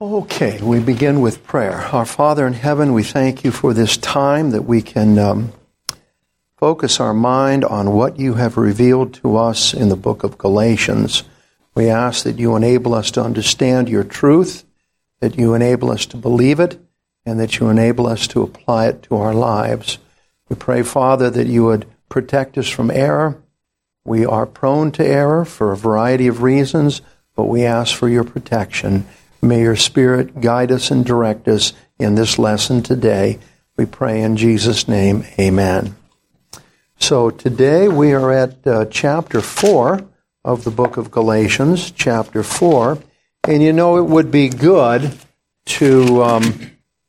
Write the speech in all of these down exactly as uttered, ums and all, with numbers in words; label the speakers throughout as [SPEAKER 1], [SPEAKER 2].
[SPEAKER 1] Okay, we begin with prayer. Our Father in heaven, we thank you for this time that we can um, focus our mind on what you have revealed to us in the book of Galatians. We ask that you enable us to understand your truth, that you enable us to believe it, and that you enable us to apply it to our lives. We pray, Father, that you would protect us from error. We are prone to error for a variety of reasons, but we ask for your protection. May your Spirit guide us and direct us in this lesson today. We pray in Jesus' name, amen. So today we are at uh, chapter four of the book of Galatians, chapter four. And you know, it would be good to um,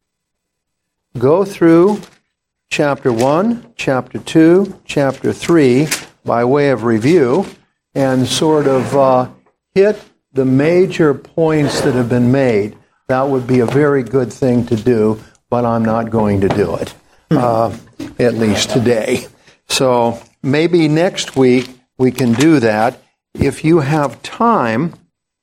[SPEAKER 1] go through chapter one, chapter two, chapter three by way of review and sort of uh, hit the major points that have been made. That would be a very good thing to do, but I'm not going to do it, uh, at least today. So maybe next week we can do that. If you have time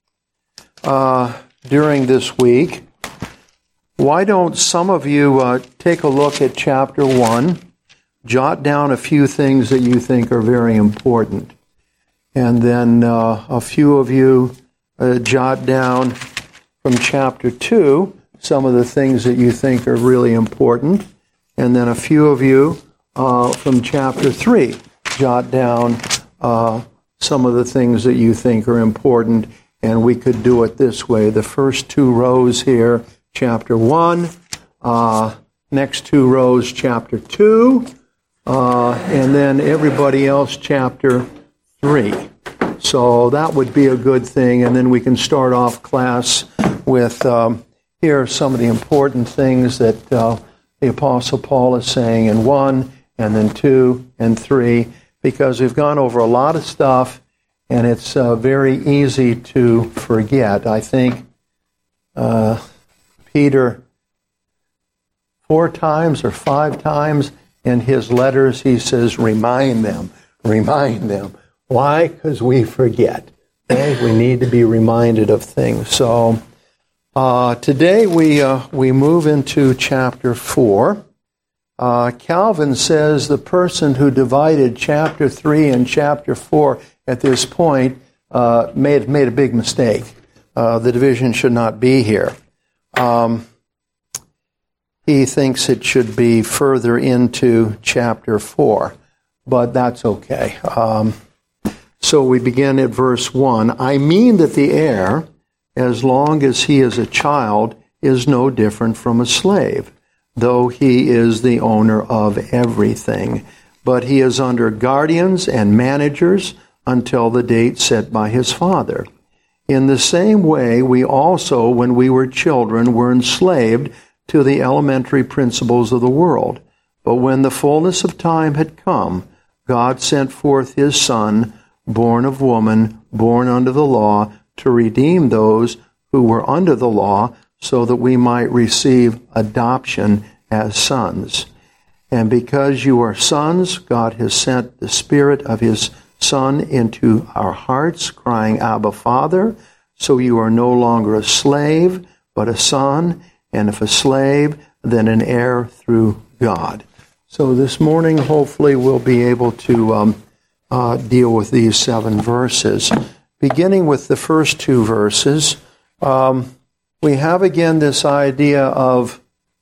[SPEAKER 1] uh, during this week, why don't some of you uh, take a look at chapter one, jot down a few things that you think are very important, and then uh, a few of you Uh, jot down from chapter two some of the things that you think are really important, and then a few of you uh, from chapter three jot down uh, some of the things that you think are important, and we could do it this way. The first two rows here, chapter one, uh, next two rows, chapter two, uh, and then everybody else, chapter three. So that would be a good thing, and then we can start off class with, um, here are some of the important things that uh, the Apostle Paul is saying in one, and then two, and three, because we've gone over a lot of stuff, and it's uh, very easy to forget. I think uh, Peter, four times or five times in his letters, he says, remind them, remind them. Why? Because we forget. Okay? We need to be reminded of things. So uh, today we uh, we move into chapter four. Uh, Calvin says the person who divided chapter three and chapter four at this point uh, made made a big mistake. Uh, the division should not be here. Um, he thinks it should be further into chapter four, but that's okay. Um, So we begin at verse one. I mean that the heir, as long as he is a child, is no different from a slave, though he is the owner of everything. But he is under guardians and managers until the date set by his father. In the same way, we also, when we were children, were enslaved to the elementary principles of the world. But when the fullness of time had come, God sent forth his Son, born of woman, born under the law, to redeem those who were under the law, so that we might receive adoption as sons. And because you are sons, God has sent the Spirit of his Son into our hearts, crying, Abba, Father. So you are no longer a slave, but a son, and if a slave, then an heir through God. So this morning, hopefully, we'll be able to um, Uh, deal with these seven verses. Beginning with the first two verses, um, we have again this idea of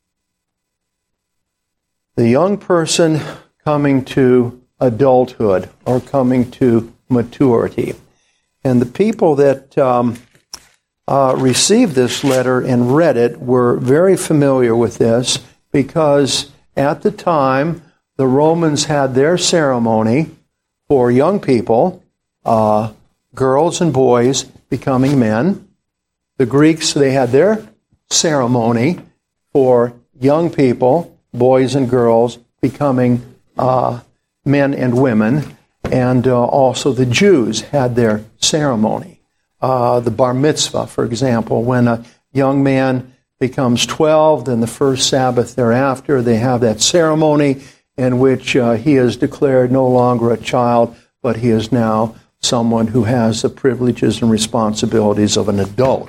[SPEAKER 1] the young person coming to adulthood or coming to maturity. And the people that um, uh, received this letter and read it were very familiar with this, because at the time the Romans had their ceremony for young people, uh, girls and boys becoming men. The Greeks, they had their ceremony for young people, boys and girls, becoming uh, men and women. And uh, also the Jews had their ceremony. Uh, the bar mitzvah, for example, when a young man becomes twelve, then the first Sabbath thereafter, they have that ceremony in which uh, he is declared no longer a child, but he is now someone who has the privileges and responsibilities of an adult.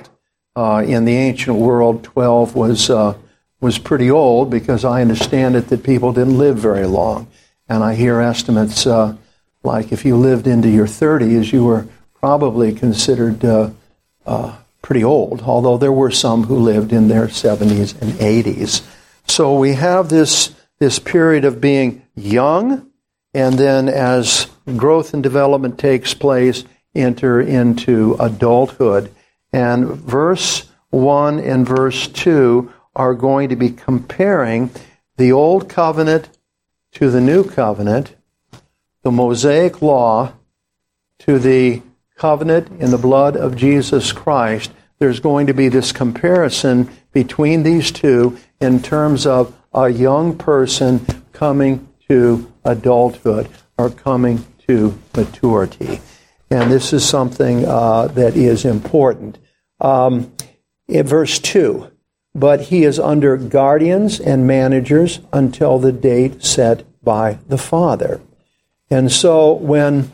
[SPEAKER 1] Uh, in the ancient world, twelve was uh, was pretty old, because I understand it that people didn't live very long. And I hear estimates uh, like if you lived into your thirties, you were probably considered uh, uh, pretty old, although there were some who lived in their seventies and eighties. So we have this, this period of being young, and then as growth and development takes place, enter into adulthood. And verse one and verse two are going to be comparing the Old Covenant to the New Covenant, the Mosaic Law to the covenant in the blood of Jesus Christ. There's going to be this comparison between these two in terms of a young person coming to adulthood or coming to maturity. And this is something uh, that is important. Um, in verse two, but he is under guardians and managers until the date set by the Father. And so when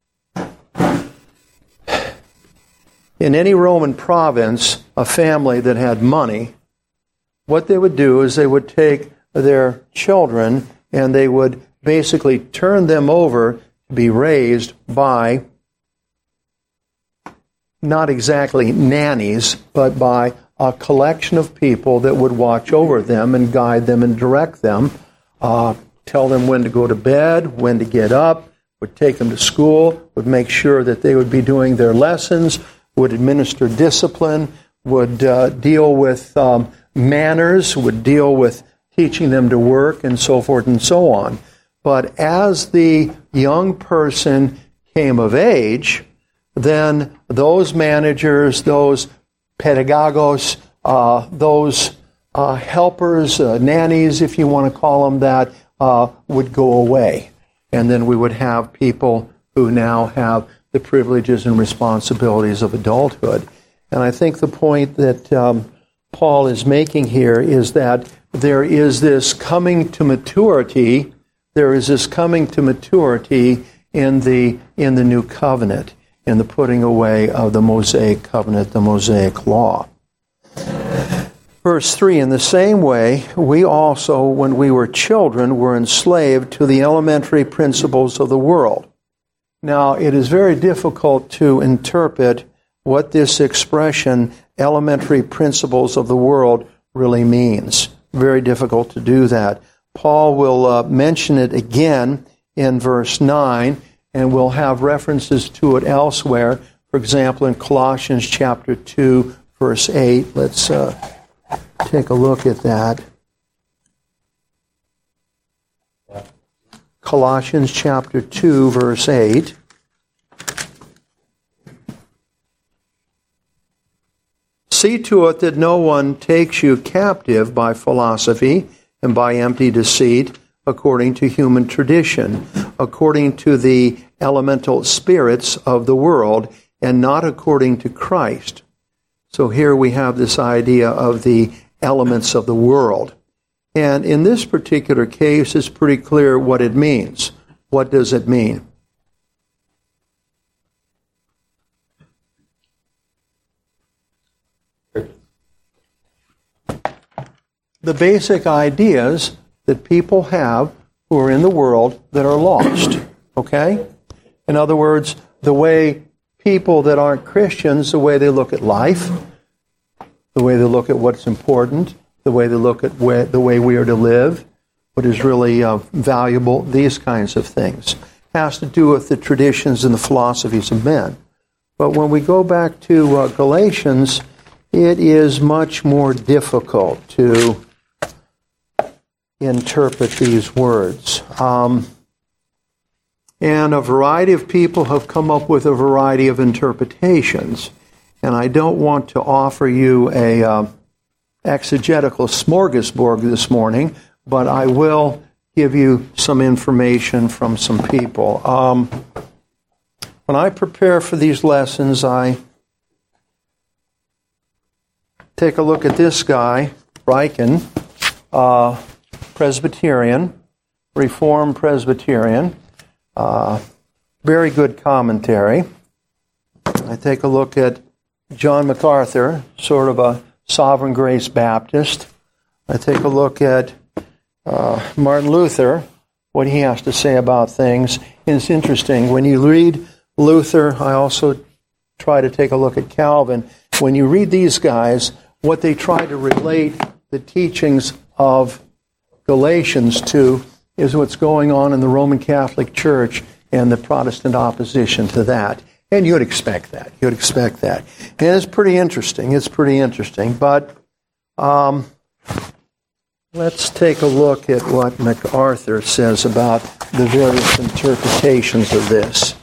[SPEAKER 1] in any Roman province, a family that had money, what they would do is they would take their children and they would basically turn them over to be raised by not exactly nannies, but by a collection of people that would watch over them and guide them and direct them, uh, tell them when to go to bed, when to get up, would take them to school, would make sure that they would be doing their lessons, would administer discipline, would uh, deal with um, manners, would deal with teaching them to work, and so forth and so on. But as the young person came of age, then those managers, those pedagogos, uh, those uh, helpers, uh, nannies, if you want to call them that, uh, would go away. And then we would have people who now have the privileges and responsibilities of adulthood. And I think the point that um, Paul is making here is that there is this coming to maturity, there is this coming to maturity in the in the new covenant, in the putting away of the Mosaic covenant, the Mosaic law. Verse three, in the same way, we also, when we were children, were enslaved to the elementary principles of the world. Now, it is very difficult to interpret what this expression, elementary principles of the world, really means. Very difficult to do that. Paul will uh, mention it again in verse nine, and we'll have references to it elsewhere. For example, in Colossians chapter two, verse eight. Let's uh, take a look at that. Colossians chapter two, verse eight. See to it that no one takes you captive by philosophy and by empty deceit, according to human tradition, according to the elemental spirits of the world, and not according to Christ. So here we have this idea of the elements of the world. And in this particular case, it's pretty clear what it means. What does it mean? The basic ideas that people have who are in the world that are lost. Okay? In other words, the way people that aren't Christians, the way they look at life, the way they look at what's important, the way they look at where, the way we are to live, what is really uh, valuable, these kinds of things. Has to do with the traditions and the philosophies of men. But when we go back to uh, Galatians, it is much more difficult to interpret these words. Um, and a variety of people have come up with a variety of interpretations. And I don't want to offer you a uh, exegetical smorgasbord this morning, but I will give you some information from some people. Um, when I prepare for these lessons, I take a look at this guy, Ryken, uh, Presbyterian, Reformed Presbyterian, uh, very good commentary. I take a look at John MacArthur, sort of a Sovereign Grace Baptist. I take a look at uh, Martin Luther, what he has to say about things. And it's interesting. When you read Luther, I also try to take a look at Calvin. When you read these guys, what they try to relate the teachings of Galatians to is what's going on in the Roman Catholic Church and the Protestant opposition to that. And you'd expect that. You'd expect that. And it's pretty interesting. It's pretty interesting. But um, let's take a look at what MacArthur says about the various interpretations of this.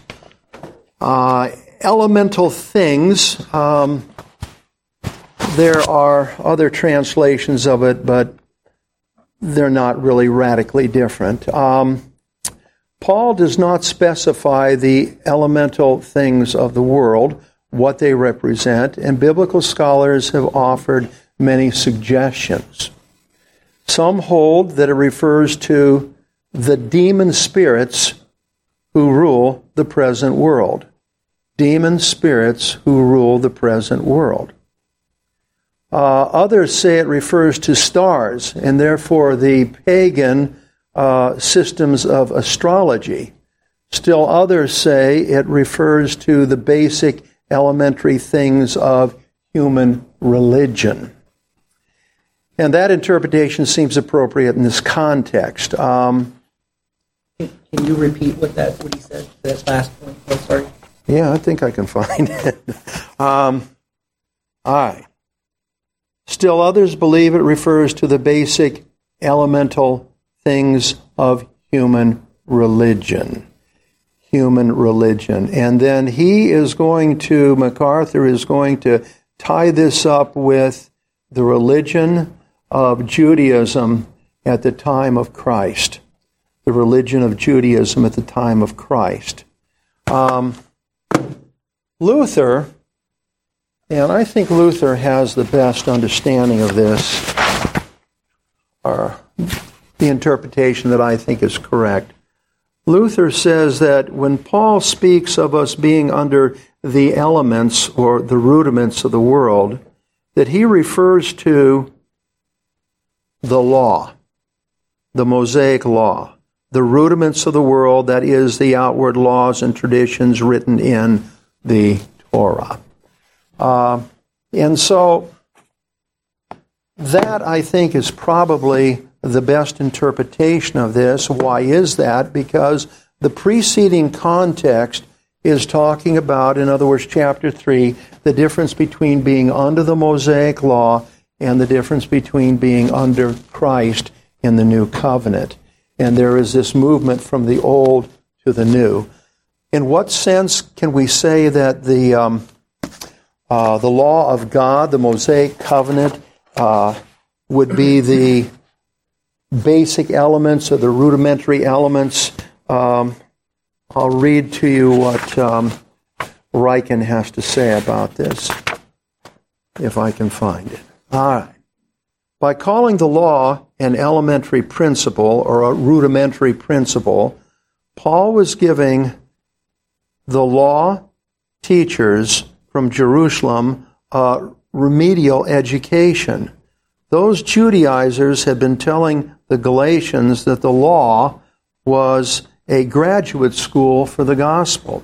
[SPEAKER 1] Uh, elemental things, um, there are other translations of it, but they're not really radically different. Um, Paul does not specify the elemental things of the world, what they represent, and biblical scholars have offered many suggestions. Some hold that it refers to the demon spirits who rule the present world. Demon spirits who rule the present world. Uh, others say it refers to stars, and therefore the pagan uh, systems of astrology. Still others say it refers to the basic elementary things of human religion. And that interpretation seems appropriate in this context. Um,
[SPEAKER 2] can, can you repeat what that what he said, that last point? Oh, sorry.
[SPEAKER 1] Yeah, I think I can find it. um, all right. Still others believe it refers to the basic elemental things of human religion. Human religion. And then he is going to, MacArthur is going to tie this up with the religion of Judaism at the time of Christ. The religion of Judaism at the time of Christ. Um, Luther, and I think Luther has the best understanding of this, or the interpretation that I think is correct. Luther says that when Paul speaks of us being under the elements or the rudiments of the world, that he refers to the law, the Mosaic law, the rudiments of the world, that is, the outward laws and traditions written in the Torah. Uh, and so that, I think, is probably the best interpretation of this. Why is that? Because the preceding context is talking about, in other words, chapter three, the difference between being under the Mosaic law and the difference between being under Christ in the new covenant. And there is this movement from the old to the new. In what sense can we say that the um, uh, the law of God, the Mosaic covenant, uh, would be the basic elements or the rudimentary elements? Um, I'll read to you what um, Ryken has to say about this, if I can find it. All right. By calling the law an elementary principle or a rudimentary principle, Paul was giving the law teachers from Jerusalem a remedial education. Those Judaizers had been telling the Galatians that the law was a graduate school for the gospel.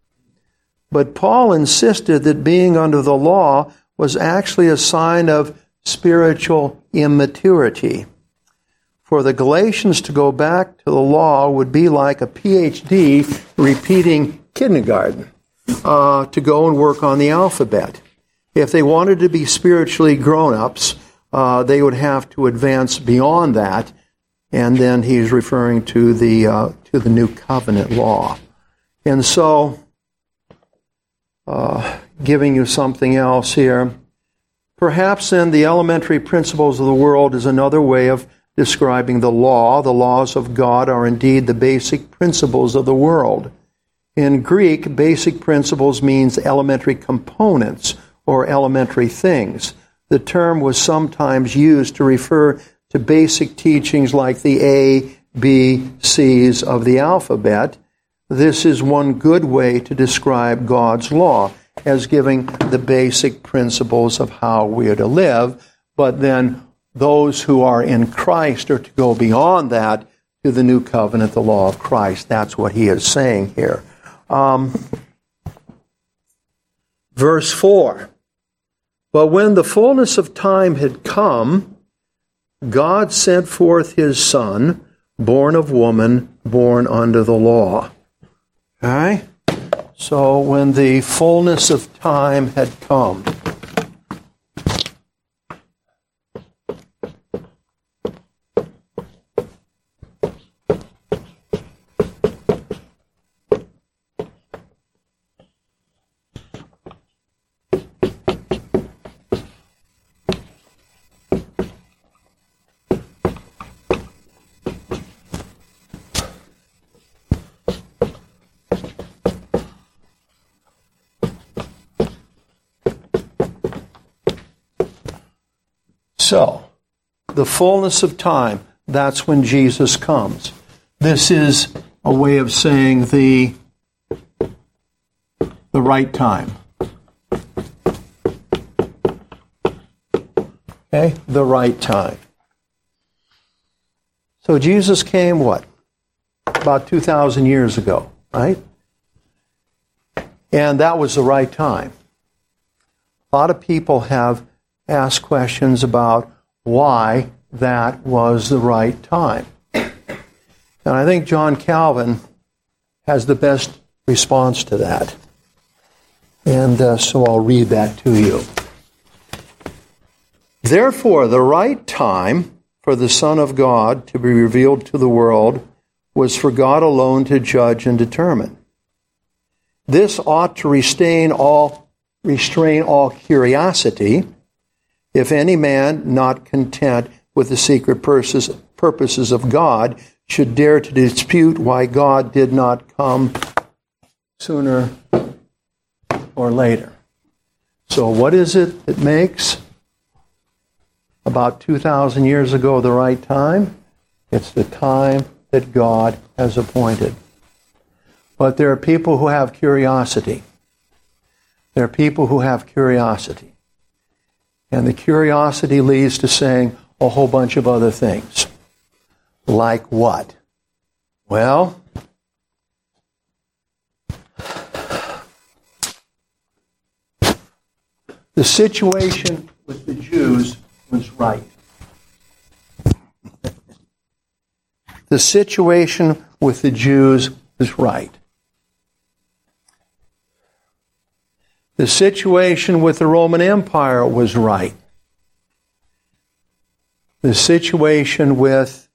[SPEAKER 1] But Paul insisted that being under the law was actually a sign of spiritual immaturity. For the Galatians to go back to the law would be like a P H D repeating kindergarten, uh, to go and work on the alphabet. If they wanted to be spiritually grown-ups, uh, they would have to advance beyond that, and then he's referring to the uh, to the new covenant law. And so, uh, giving you something else here, perhaps then the elementary principles of the world is another way of describing the law. The laws of God are indeed the basic principles of the world. In Greek, basic principles means elementary components or elementary things. The term was sometimes used to refer to basic teachings like the A, B, C's of the alphabet. This is one good way to describe God's law. as giving the basic principles of how we are to live, but then those who are in Christ are to go beyond that to the new covenant, the law of Christ. That's what he is saying here. Um, verse four. But when the fullness of time had come, God sent forth his Son, born of woman, born under the law. Okay? So when the fullness of time had come, so, the fullness of time, that's when Jesus comes. This is a way of saying the, the right time. Okay? The right time. So Jesus came, what? About two thousand years ago, right? And that was the right time. A lot of people have ask questions about why that was the right time. And I think John Calvin has the best response to that. And uh, so I'll read that to you. Therefore, the right time for the Son of God to be revealed to the world was for God alone to judge and determine. This ought to restrain all, restrain all curiosity, if any man not content with the secret purposes of God should dare to dispute why God did not come sooner or later. So what is it that makes about two thousand years ago the right time? It's the time that God has appointed. But there are people who have curiosity. There are people who have curiosity. And the curiosity leads to saying a whole bunch of other things. Like what? Well, the situation with the Jews was right. The situation with the Jews was right. The situation with the Roman Empire was right. The situation with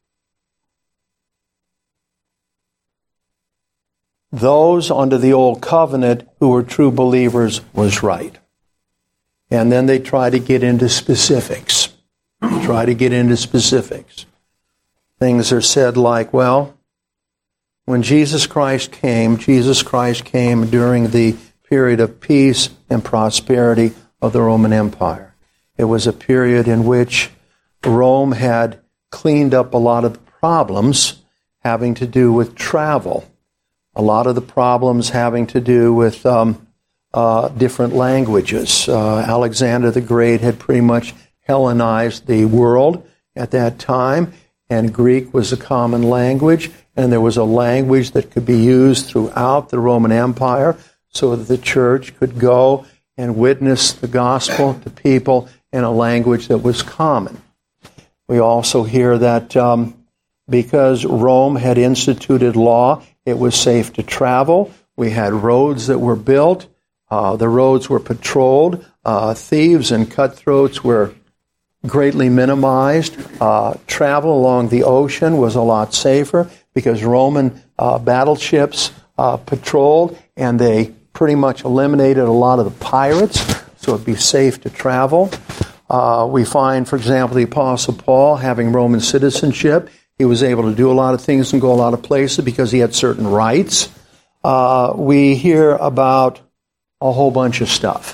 [SPEAKER 1] those under the Old Covenant who were true believers was right. And then they try to get into specifics. Try to get into specifics. Things are said like, well, when Jesus Christ came, Jesus Christ came during the period of peace and prosperity of the Roman Empire. It was a period in which Rome had cleaned up a lot of the problems having to do with travel, a lot of the problems having to do with um, uh, different languages. Uh, Alexander the Great had pretty much Hellenized the world at that time, and Greek was a common language, and there was a language that could be used throughout the Roman Empire, so that the church could go and witness the gospel to people in a language that was common. We also hear that um, because Rome had instituted law, it was safe to travel. We had roads that were built. Uh, the roads were patrolled. Uh, thieves and cutthroats were greatly minimized. Uh, travel along the ocean was a lot safer because Roman uh, battleships uh, patrolled, and they pretty much eliminated a lot of the pirates, so it'd be safe to travel. Uh, we find, for example, the Apostle Paul having Roman citizenship. He was able to do a lot of things and go a lot of places because he had certain rights. Uh, we hear about a whole bunch of stuff.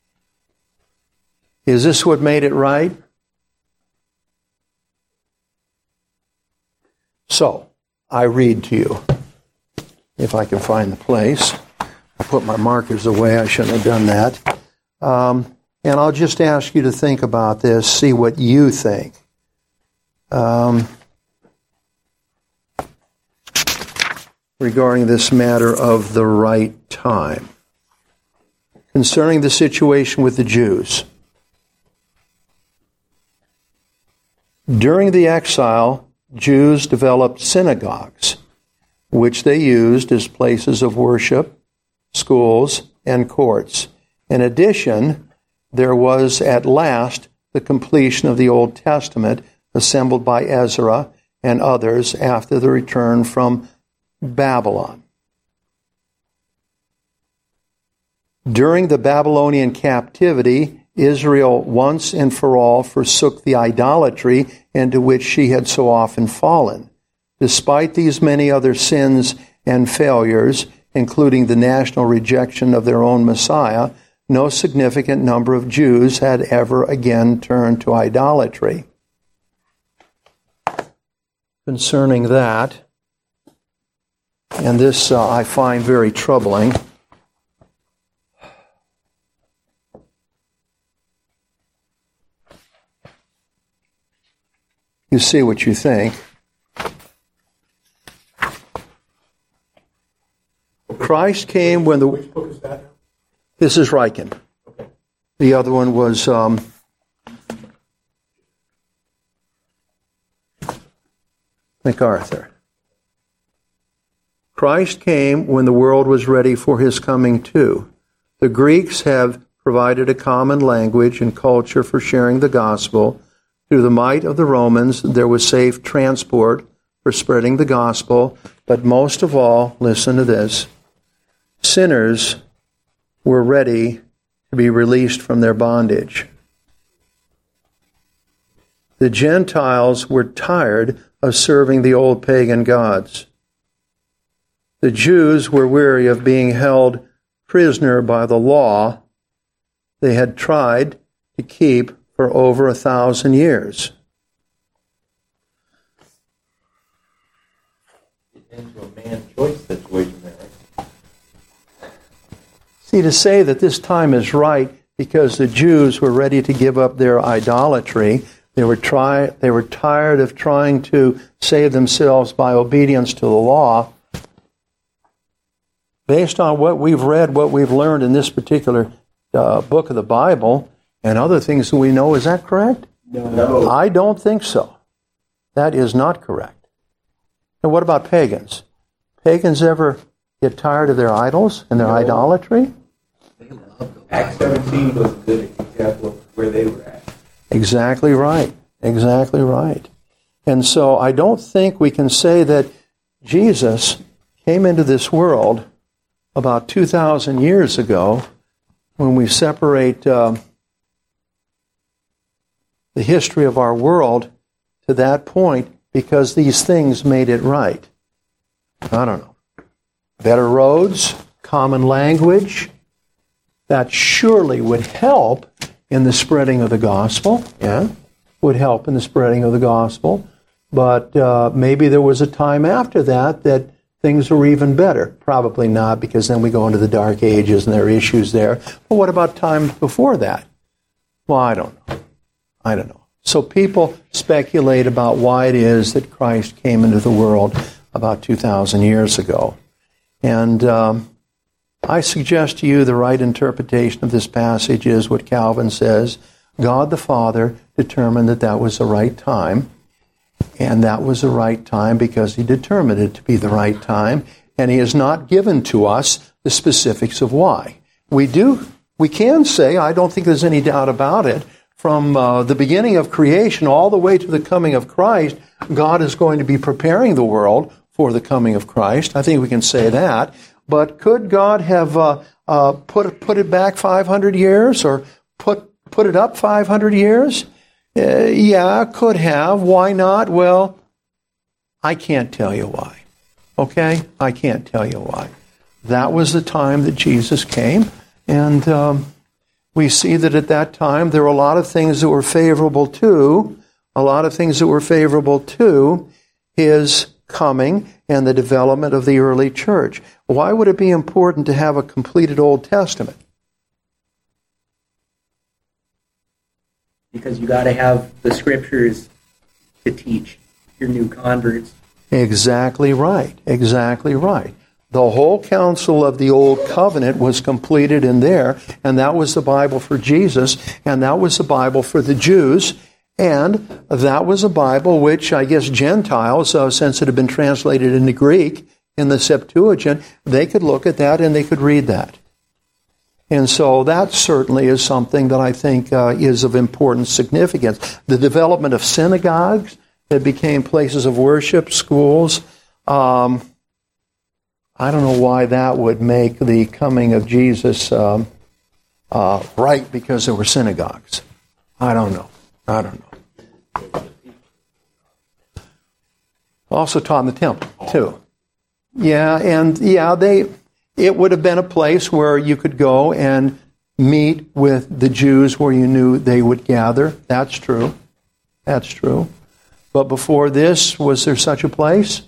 [SPEAKER 1] Is this what made it right? So, I read to you, if I can find the place. I put my markers away. I shouldn't have done that. Um, and I'll just ask you to think about this, see what you think. Um, regarding this matter of the right time. Concerning the situation with the Jews. During the exile, Jews developed synagogues, which they used as places of worship, schools, and courts. In addition, there was at last the completion of the Old Testament assembled by Ezra and others after the return from Babylon. During the Babylonian captivity, Israel once and for all forsook the idolatry into which she had so often fallen. Despite these many other sins and failures, including the national rejection of their own Messiah, no significant number of Jews had ever again turned to idolatry. Concerning that, and this uh, I find very troubling, you see what you think. Christ came when the...
[SPEAKER 3] Which book is that now?
[SPEAKER 1] This is Riken.
[SPEAKER 3] Okay.
[SPEAKER 1] The other one was um, MacArthur. Christ came when the world was ready for his coming too. The Greeks have provided a common language and culture for sharing the gospel. Through the might of the Romans, there was safe transport for spreading the gospel. But most of all, listen to this, sinners were ready to be released from their bondage. The Gentiles were tired of serving the old pagan gods. The Jews were weary of being held prisoner by the law they had tried to keep for over a thousand years.
[SPEAKER 4] Into a man-choice situation there, right?
[SPEAKER 1] See, to say that this time is right because the Jews were ready to give up their idolatry, they were try, they were tired of trying to save themselves by obedience to the law. Based on what we've read, what we've learned in this particular uh, book of the Bible, and other things that we know, is that correct?
[SPEAKER 4] No.
[SPEAKER 1] I don't think so. That is not correct. And what about pagans? Pagans ever get tired of their idols and their
[SPEAKER 4] No.
[SPEAKER 1] idolatry?
[SPEAKER 4] Acts seventeen was a good example of where they were at.
[SPEAKER 1] Exactly right. Exactly right. And so I don't think we can say that Jesus came into this world about two thousand years ago when we separate uh, the history of our world to that point because these things made it right. I don't know. Better roads, common language, that surely would help in the spreading of the gospel, yeah, would help in the spreading of the gospel. But uh, maybe there was a time after that that things were even better. Probably not, because then we go into the Dark Ages and there are issues there. But what about times before that? Well, I don't know. I don't know. So people speculate about why it is that Christ came into the world about two thousand years ago. And um, I suggest to you the right interpretation of this passage is what Calvin says. God the Father determined that that was the right time. And that was the right time because he determined it to be the right time. And he has not given to us the specifics of why. We do, we can say, I don't think there's any doubt about it, from uh, the beginning of creation all the way to the coming of Christ, God is going to be preparing the world for the coming of Christ. I think we can say that. But could God have uh, uh, put put it back five hundred years or put put it up five hundred years? Uh, yeah, could have. Why not? Well, I can't tell you why. Okay? I can't tell you why. That was the time that Jesus came, and um, we see that at that time there were a lot of things that were favorable to, a lot of things that were favorable to his coming and the development of the early church. Why would it be important to have a completed Old Testament?
[SPEAKER 2] Because you got to have the scriptures to teach your new converts.
[SPEAKER 1] Exactly right. Exactly right. The whole counsel of the Old Covenant was completed in there, and that was the Bible for Jesus, and that was the Bible for the Jews, and that was a Bible which I guess Gentiles, uh, since it had been translated into Greek in the Septuagint, they could look at that and they could read that. And so that certainly is something that I think uh, is of important significance. The development of synagogues that became places of worship, schools. Um, I don't know why that would make the coming of Jesus um, uh, right because there were synagogues. I don't know. I don't know. Also taught in the temple, too. Yeah, and yeah, they... It would have been a place where you could go and meet with the Jews where you knew they would gather. That's true. That's true. But before this, was there such a place?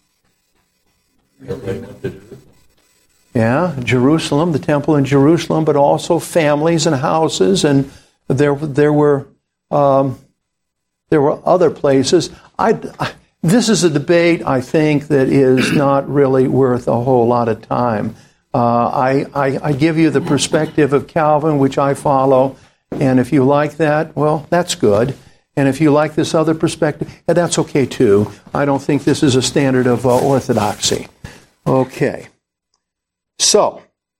[SPEAKER 1] Yeah, Jerusalem, the temple in Jerusalem, but also families and houses, and there there were um, there were other places. I, I This is a debate, I think, that is not really worth a whole lot of time. Uh, I, I, I give you the perspective of Calvin, which I follow, and if you like that, well, that's good. And if you like this other perspective, yeah, that's okay too. I don't think this is a standard of uh, orthodoxy. Okay. So,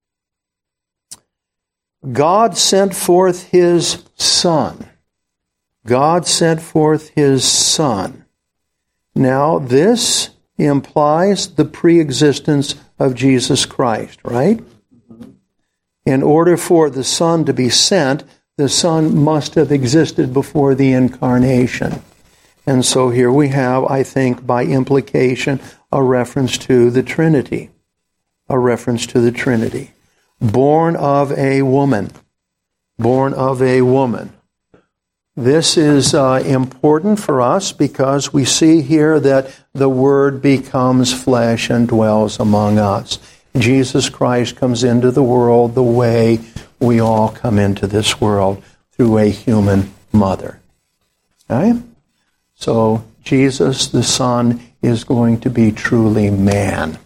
[SPEAKER 1] God sent forth His Son. God sent forth His Son. Now, this implies the pre-existence of Jesus Christ, right? In order for the Son to be sent, the Son must have existed before the incarnation. And so here we have, I think, by implication, a reference to the Trinity. A reference to the Trinity. Born of a woman. Born of a woman. This is uh, important for us because we see here that the Word becomes flesh and dwells among us. Jesus Christ comes into the world the way we all come into this world, through a human mother. Okay? So Jesus, the Son, is going to be truly man.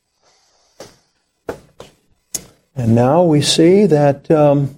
[SPEAKER 1] And now we see that... Um,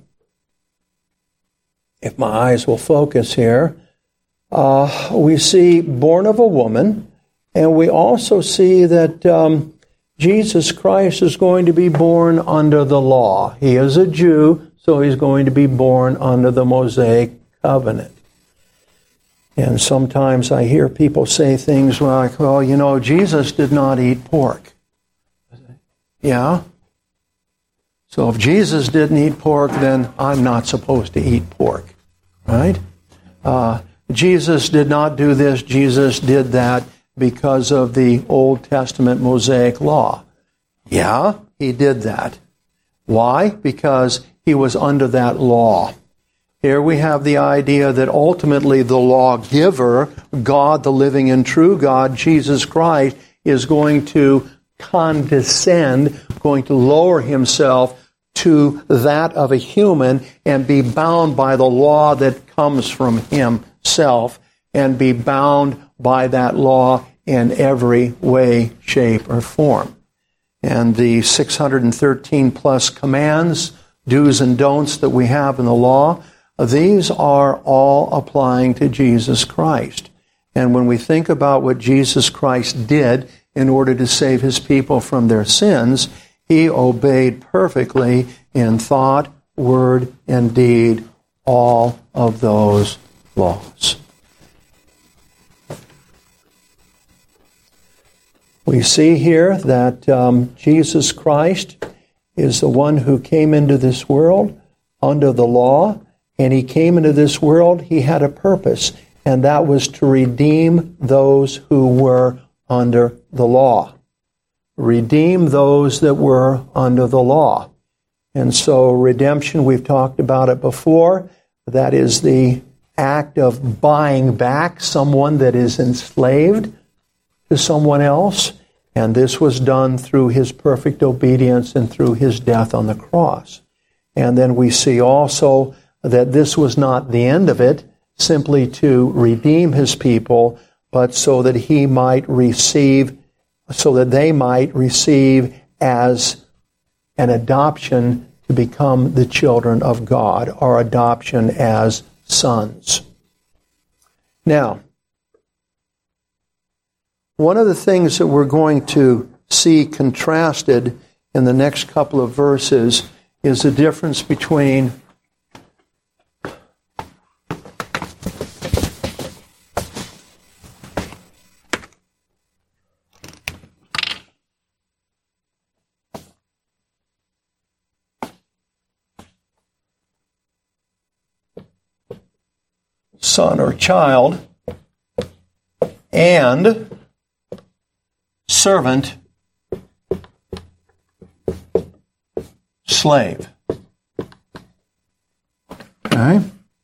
[SPEAKER 1] If my eyes will focus here, uh, we see born of a woman, and we also see that um, Jesus Christ is going to be born under the law. He is a Jew, so he's going to be born under the Mosaic covenant. And sometimes I hear people say things like, well, you know, Jesus did not eat pork. Yeah? So if Jesus didn't eat pork, then I'm not supposed to eat pork. Right? Uh, Jesus did not do this, Jesus did that because of the Old Testament Mosaic law. Yeah, he did that. Why? Because he was under that law. Here we have the idea that ultimately the lawgiver, God, the living and true God, Jesus Christ, is going to condescend, going to lower himself to that of a human and be bound by the law that comes from himself and be bound by that law in every way, shape, or form. And the six hundred thirteen plus commands, do's and don'ts that we have in the law, these are all applying to Jesus Christ. And when we think about what Jesus Christ did in order to save his people from their sins, he obeyed perfectly in thought, word, and deed all of those laws. We see here that um, Jesus Christ is the one who came into this world under the law, and he came into this world, he had a purpose, and that was to redeem those who were under the law. Redeem those that were under the law. And so redemption, we've talked about it before, that is the act of buying back someone that is enslaved to to someone else, and this was done through his perfect obedience and through his death on the cross. And then we see also that this was not the end of it, simply to redeem his people, but so that he might receive, so that they might receive as an adoption to become the children of God, or adoption as sons. Now, one of the things that we're going to see contrasted in the next couple of verses is the difference between son or child and servant, slave. Okay?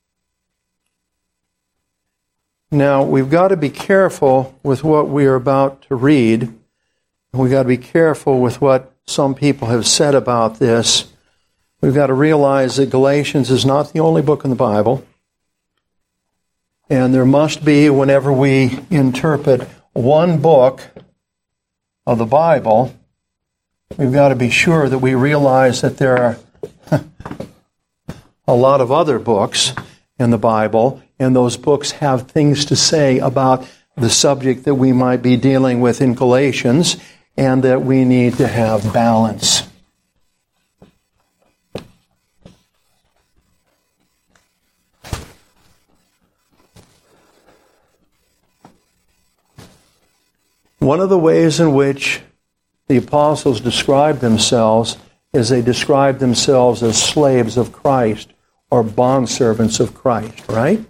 [SPEAKER 1] Now, we've got to be careful with what we are about to read. We've got to be careful with what some people have said about this. We've got to realize that Galatians is not the only book in the Bible. And there must be, whenever we interpret one book of the Bible, we've got to be sure that we realize that there are a lot of other books in the Bible, and those books have things to say about the subject that we might be dealing with in Galatians, and that we need to have balance. One of the ways in which the apostles describe themselves is they describe themselves as slaves of Christ or bondservants of Christ, right?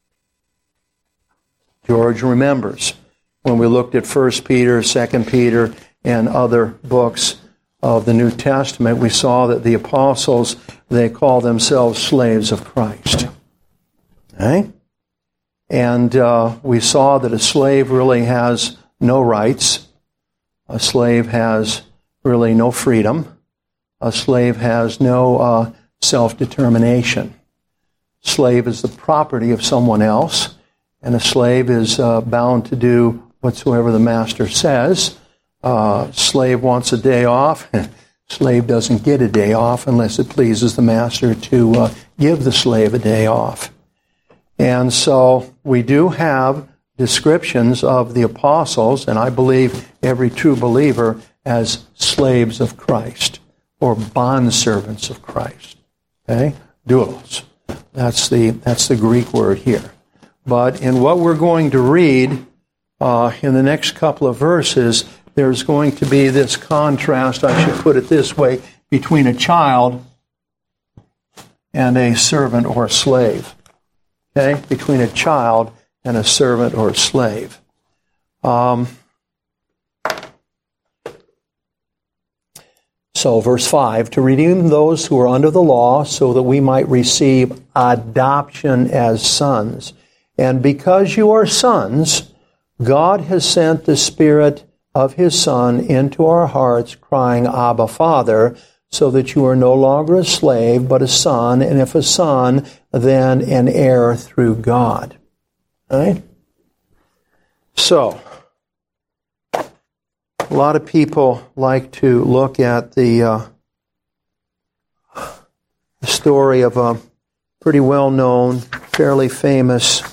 [SPEAKER 1] George remembers when we looked at First Peter, Second Peter, and other books of the New Testament, we saw that the apostles, they call themselves slaves of Christ. Okay? And uh, we saw that a slave really has no rights. A slave has really no freedom. A slave has no uh, self-determination. Slave is the property of someone else, and a slave is uh, bound to do whatsoever the master says. Uh, slave wants a day off. Slave doesn't get a day off unless it pleases the master to uh, give the slave a day off. And so we do have descriptions of the apostles, and I believe every true believer, as slaves of Christ or bondservants of Christ. Okay? Doulos. That's the that's the Greek word here. But in what we're going to read uh, in the next couple of verses, there's going to be this contrast, I should put it this way, between a child and a servant or a slave. Okay? Between a child and a servant or a slave. Um, so, verse five, to redeem those who are under the law so that we might receive adoption as sons. And because you are sons, God has sent the Spirit of His Son into our hearts, crying, Abba, Father, so that you are no longer a slave, but a son, and if a son, then an heir through God. Right? So, a lot of people like to look at the, uh, the story of a pretty well-known, fairly famous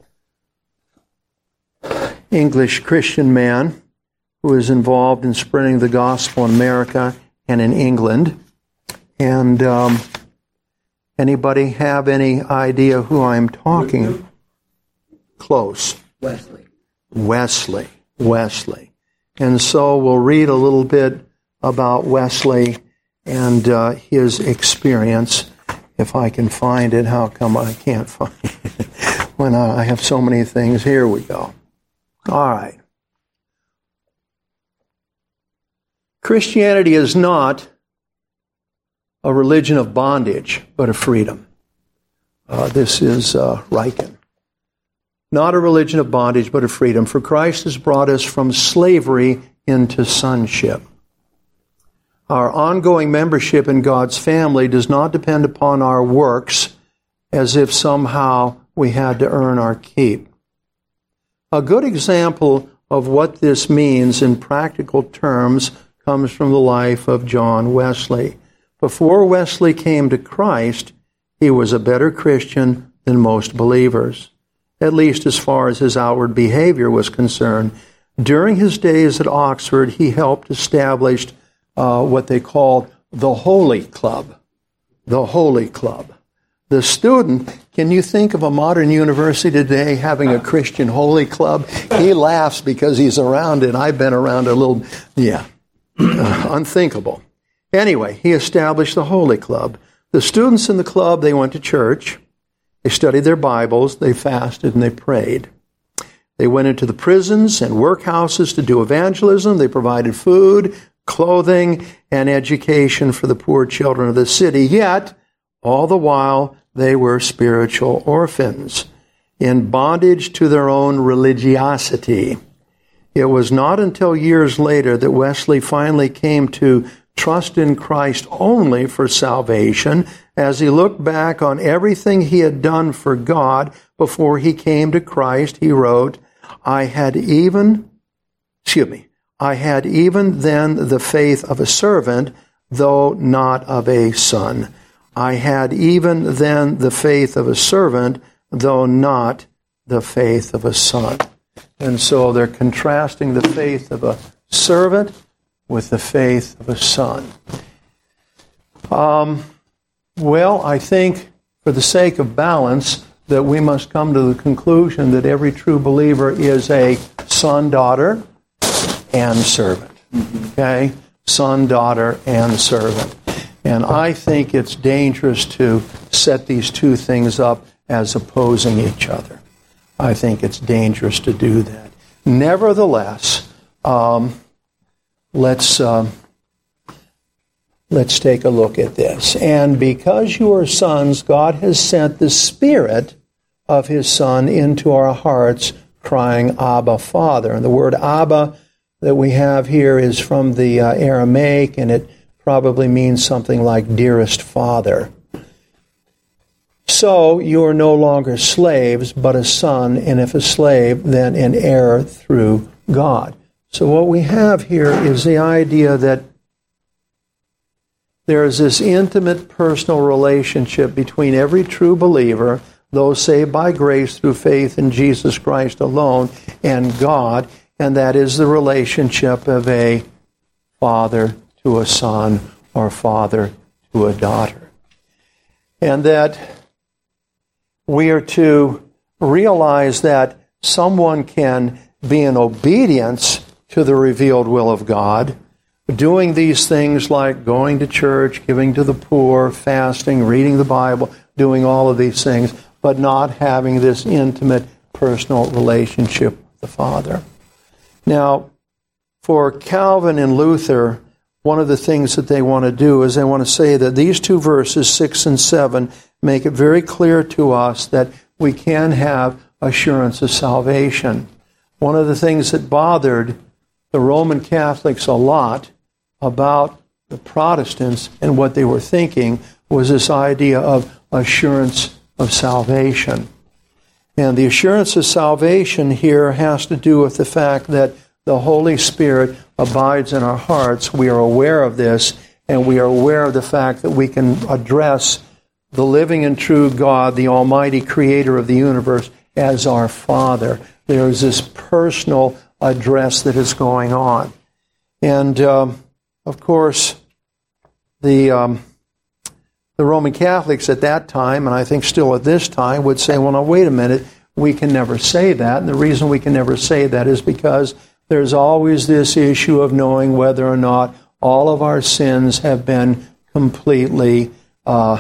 [SPEAKER 1] English Christian man who is involved in spreading the gospel in America and in England. And um, anybody have any idea who I'm talking? Close.
[SPEAKER 2] Wesley.
[SPEAKER 1] Wesley. Wesley. And so we'll read a little bit about Wesley and uh, his experience. If I can find it, how come I can't find it? When I have so many things. Here we go. All right. Christianity is not a religion of bondage, but of freedom. Uh, this is uh, Ryken. not a religion of bondage, but of freedom. For Christ has brought us from slavery into sonship. Our ongoing membership in God's family does not depend upon our works as if somehow we had to earn our keep. A good example of what this means in practical terms comes from the life of John Wesley. Before Wesley came to Christ, he was a better Christian than most believers, at least as far as his outward behavior was concerned. During his days at Oxford, he helped establish uh, what they called the Holy Club. The Holy Club. The student, can you think of a modern university today having a Christian Holy Club? He laughs because he's around it. I've been around a little, yeah, uh, unthinkable. Anyway, he established the Holy Club. The students in the club, they went to church. They studied their Bibles, they fasted, and they prayed. They went into the prisons and workhouses to do evangelism. They provided food, clothing, and education for the poor children of the city. Yet, all the while, they were spiritual orphans, in bondage to their own religiosity. It was not until years later that Wesley finally came to trust in Christ only for salvation, as he looked back on everything he had done for God before he came to Christ. He wrote, I had even, excuse me, I had even then the faith of a servant, though not of a son. I had even then the faith of a servant, though not the faith of a son. And so they're contrasting the faith of a servant with the faith of a son. Um, well, I think for the sake of balance that we must come to the conclusion that every true believer is a son, daughter, and servant. Okay? Son, daughter, and servant. And I think it's dangerous to set these two things up as opposing each other. I think it's dangerous to do that. Nevertheless, um, let's um, let's take a look at this. And because you are sons, God has sent the Spirit of His Son into our hearts, crying, Abba, Father. And the word Abba that we have here is from the uh, Aramaic, and it probably means something like dearest Father. So you are no longer slaves, but a son, and if a slave, then an heir through God. So what we have here is the idea that there is this intimate personal relationship between every true believer, those saved by grace through faith in Jesus Christ alone, and God, and that is the relationship of a father to a son, or father to a daughter. And that we are to realize that someone can be in obedience to the revealed will of God, doing these things like going to church, giving to the poor, fasting, reading the Bible, doing all of these things, but not having this intimate personal relationship with the Father. Now, for Calvin and Luther, one of the things that they want to do is they want to say that these two verses, six and seven, make it very clear to us that we can have assurance of salvation. One of the things that bothered the Roman Catholics a lot about the Protestants and what they were thinking was this idea of assurance of salvation. And the assurance of salvation here has to do with the fact that the Holy Spirit abides in our hearts. We are aware of this, and we are aware of the fact that we can address the living and true God, the Almighty Creator of the universe, as our Father. There is this personal address that is going on. And, um, of course, the um, the Roman Catholics at that time, and I think still at this time, would say, well, now, wait a minute, we can never say that. And the reason we can never say that is because there's always this issue of knowing whether or not all of our sins have been completely uh,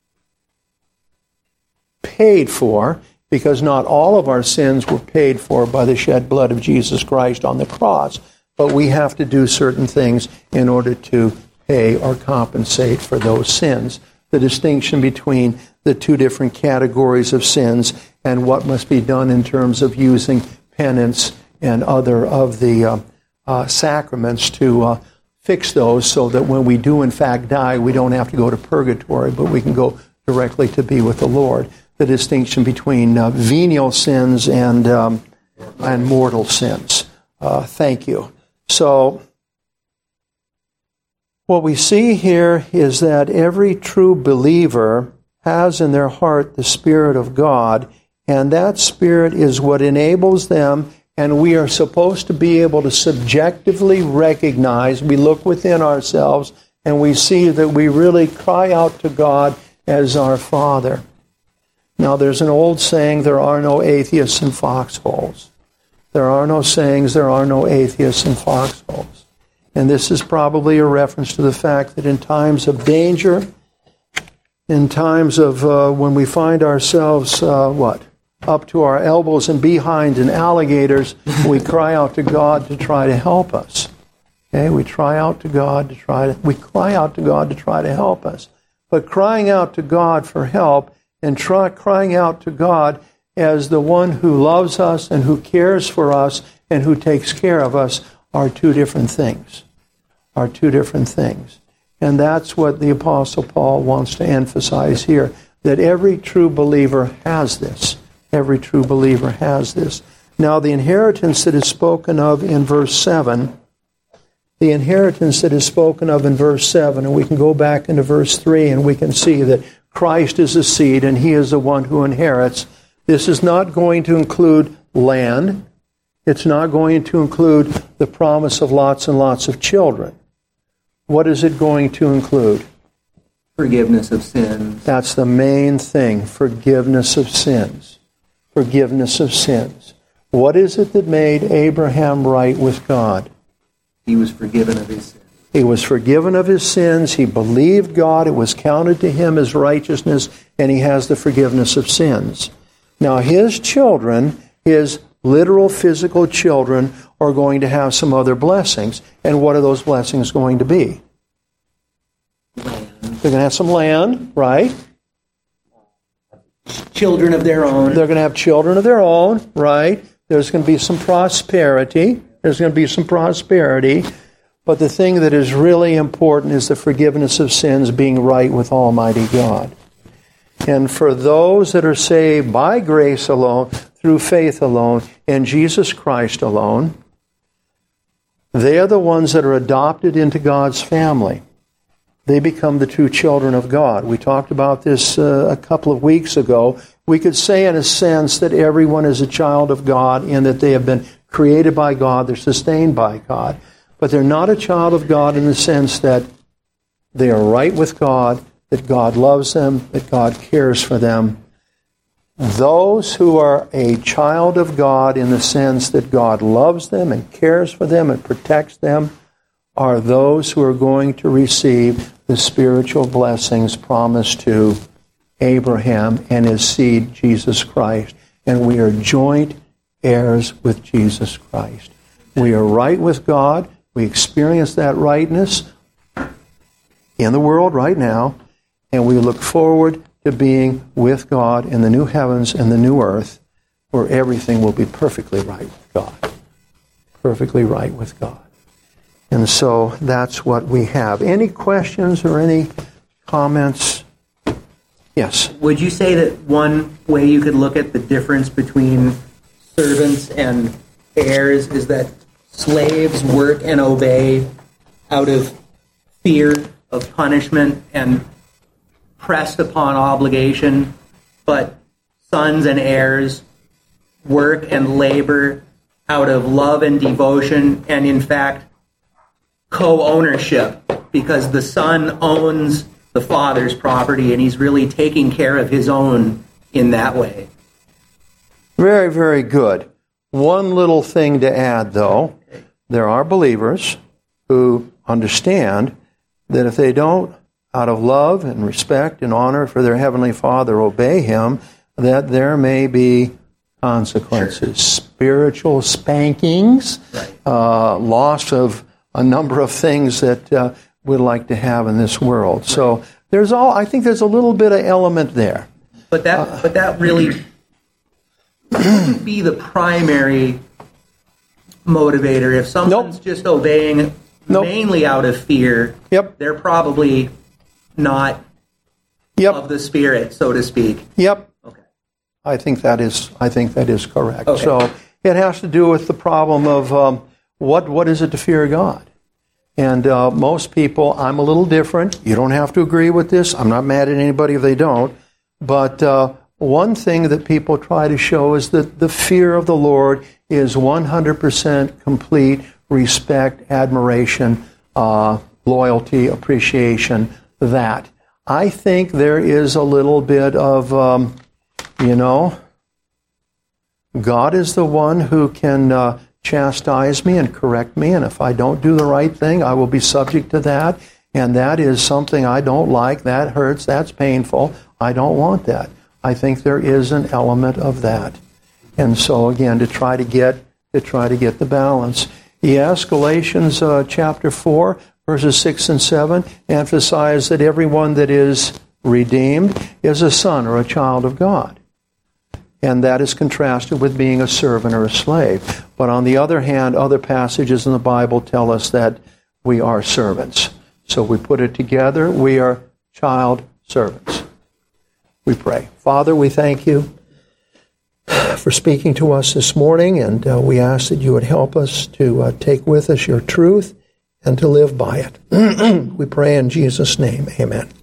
[SPEAKER 1] paid for, because not all of our sins were paid for by the shed blood of Jesus Christ on the cross. But we have to do certain things in order to pay or compensate for those sins. The distinction between the two different categories of sins and what must be done in terms of using penance and other of the uh, uh, sacraments to uh, fix those so that when we do in fact die, we don't have to go to purgatory, but we can go directly to be with the Lord. The distinction between uh, venial sins and um, and mortal sins. Uh, thank you. So, what we see here is that every true believer has in their heart the Spirit of God, and that Spirit is what enables them, and we are supposed to be able to subjectively recognize, we look within ourselves, and we see that we really cry out to God as our Father. Now, there's an old saying, there are no atheists in foxholes. There are no sayings, there are no atheists in foxholes. And this is probably a reference to the fact that in times of danger, in times of uh, when we find ourselves, uh, what, up to our elbows and behind in alligators, we cry out to God to try to help us. Okay, we try out to God to try to, we cry out to God to try to help us. But crying out to God for help and try, crying out to God as the one who loves us and who cares for us and who takes care of us are two different things. Are two different things. And that's what the Apostle Paul wants to emphasize here, that every true believer has this. Every true believer has this. Now, the inheritance that is spoken of in verse seven, the inheritance that is spoken of in verse seven, and we can go back into verse three and we can see that Christ is the seed and he is the one who inherits. This is not going to include land. It's not going to include the promise of lots and lots of children. What is it going to include?
[SPEAKER 2] Forgiveness of sins.
[SPEAKER 1] That's the main thing, forgiveness of sins. Forgiveness of sins. What is it that made Abraham right with God?
[SPEAKER 2] He was forgiven of his sins.
[SPEAKER 1] He was forgiven of his sins. He believed God. It was counted to him as righteousness, and he has the forgiveness of sins. Now, his children, his literal physical children, are going to have some other blessings. And what are those blessings going to be?
[SPEAKER 2] Land.
[SPEAKER 1] They're going to have some land, right?
[SPEAKER 2] Children of their own.
[SPEAKER 1] They're going to have children of their own, right? There's going to be some prosperity. There's going to be some prosperity. But the thing that is really important is the forgiveness of sins, being right with Almighty God. And for those that are saved by grace alone, through faith alone, in Jesus Christ alone, they are the ones that are adopted into God's family. They become the true children of God. We talked about this uh, a couple of weeks ago. We could say in a sense that everyone is a child of God in that they have been created by God, they're sustained by God. But they're not a child of God in the sense that they are right with God, that God loves them, that God cares for them. Those who are a child of God in the sense that God loves them and cares for them and protects them are those who are going to receive the spiritual blessings promised to Abraham and his seed, Jesus Christ. And we are joint heirs with Jesus Christ. We are right with God. We experience that rightness in the world right now, and we look forward to being with God in the new heavens and the new earth, where everything will be perfectly right with God. Perfectly right with God. And so that's what we have. Any questions or any comments? Yes.
[SPEAKER 2] Would you say that one way you could look at the difference between servants and heirs is that slaves work and obey out of fear of punishment and pressed upon obligation, but sons and heirs work and labor out of love and devotion and, in fact, co-ownership, because the son owns the father's property and he's really taking care of his own in that way.
[SPEAKER 1] Very, very good. One little thing to add, though. There are believers who understand that if they don't, out of love and respect and honor for their Heavenly Father, obey Him, that there may be consequences. Sure. Spiritual spankings, right. uh, loss of a number of things that uh, we'd like to have in this world. Right. So there's all. I think there's a little bit of element there.
[SPEAKER 2] But that, uh, but that really wouldn't be the primary motivator. If someone's nope. just obeying nope. mainly out of fear,
[SPEAKER 1] yep.
[SPEAKER 2] they're probably not
[SPEAKER 1] yep.
[SPEAKER 2] of the Spirit, so to speak.
[SPEAKER 1] Yep.
[SPEAKER 2] Okay.
[SPEAKER 1] I think that is. I think that is correct.
[SPEAKER 2] Okay.
[SPEAKER 1] So it has to do with the problem of um, what what is it to fear God. And uh, most people, I'm a little different. You don't have to agree with this. I'm not mad at anybody if they don't. But uh, one thing that people try to show is that the fear of the Lord is one hundred percent complete respect, admiration, uh, loyalty, appreciation, that. I think there is a little bit of, um, you know, God is the one who can uh, chastise me and correct me, and if I don't do the right thing, I will be subject to that, and that is something I don't like, that hurts, that's painful, I don't want that. I think there is an element of that. And so again, to try to get to try to get the balance. Yes, Galatians uh, chapter four, verses six and seven emphasize that everyone that is redeemed is a son or a child of God. And that is contrasted with being a servant or a slave. But on the other hand, other passages in the Bible tell us that we are servants. So we put it together, we are child servants. We pray. Father, we thank you for speaking to us this morning, and uh, we ask that you would help us to uh, take with us your truth and to live by it. We pray in Jesus' name. Amen.